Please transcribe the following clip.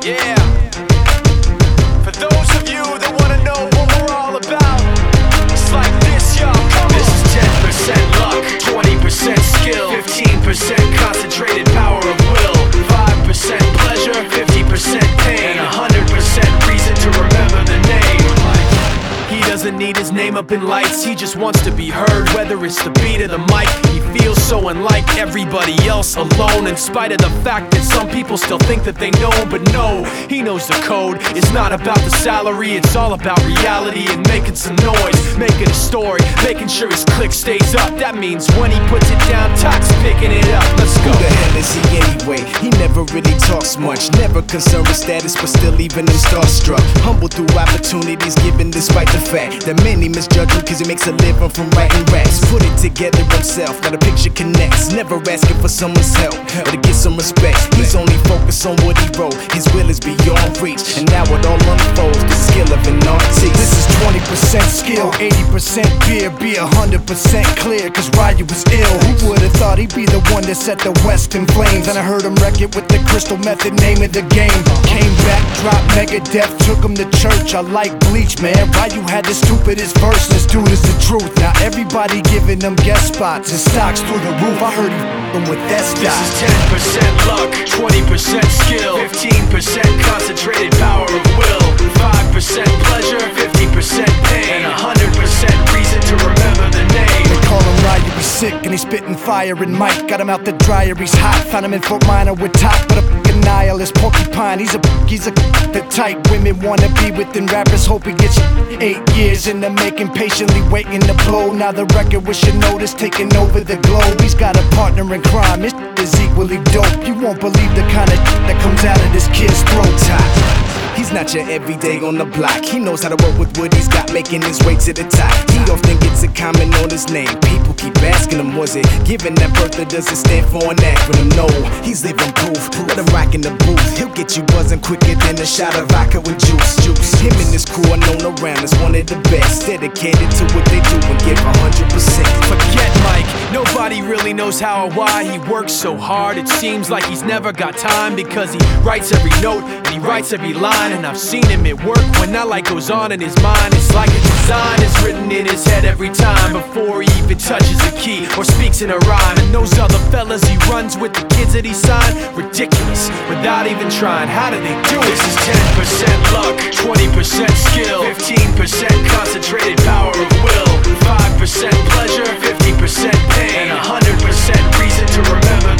Yeah. For those of you that wanna know what we're all about, it's like this, y'all. Come on. This is 10% luck, 20% skill, 15% concentrated power of will, 5% pleasure, 50% pain, and 100% reason to remember the name. He doesn't need his name up in lights, he just wants to be heard, whether it's the beat of the mic. He feels so unlike everybody else, alone, in spite of the fact that some people still think that they know. But no, he knows the code. It's not about the salary, it's all about reality and making some noise, making a story, making sure his click stays up. That means when he puts it down, Toc's picking it up. Let's go. Who the hell is he anyway? He never really talks much, never concerned with status, but still leaving him starstruck. Humble through opportunities given despite the fact that many misjudge him cause he makes a living from writing raps. Put it together himself, now the picture connects, never asking for someone's help or to get some respect. He's only focused on what he wrote, his will is beyond reach, and now it all unfolds, the skill of an artist. This is 20% skill, 80% beer, be 100% clear, cause Ryu was ill. Who would've thought he'd be the one that set the West in flames? And I heard him wreck it with the Crystal Method, name of the game. Came back, dropped Megadeth, took him to church. I like Bleach, man. Ryu had the stupidest verse, this dude is the truth. Now everybody giving them guest spots and stocks through the roof. I heard he f***ing with that stock. This is 10% luck, 20% skill, 15% concentrated power of will, 5% pleasure, 50% pain, and 100% reason to remember the name. They call him Ryu, he's sick and he's spitting fire and Mike got him out the dryer, he's hot. Found him in Fort Minor with Top, but a f***ing nihilist porcupine. He's the type women wanna be with, and rappers hope he gets 8 years in the making, patiently waiting to blow. Now the record with your notice taking over the globe. He's got a partner in crime, his is equally dope. You won't believe the kind of that comes out of this kid's throat. He's not your everyday on the block. He knows how to work with what he's got, making his way to the top. He often gets a comment on his name. People keep asking him, was it given that birth, or does it stand for an acronym? No, he's living proof. Let him rock in the booth. He'll get you buzzing quicker than a shot of vodka with juice. Him and his crew are known around as one of the best, dedicated to what they do and give 100%. Forget Mike, nobody really knows how or why he works so hard. It seems like he's never got time, because he writes every note and he writes every line. And I've seen him at work when that light goes on in his mind. It's like a design is written in his head every time, before he even touches a key or speaks in a rhyme. And those other fellas he runs with, the kids that he signed, ridiculous, without even trying. How do they do it? This is 10% luck, 20% skill, 15% concentrated power of will, 5% pleasure, 50% pain, and 100% reason to remember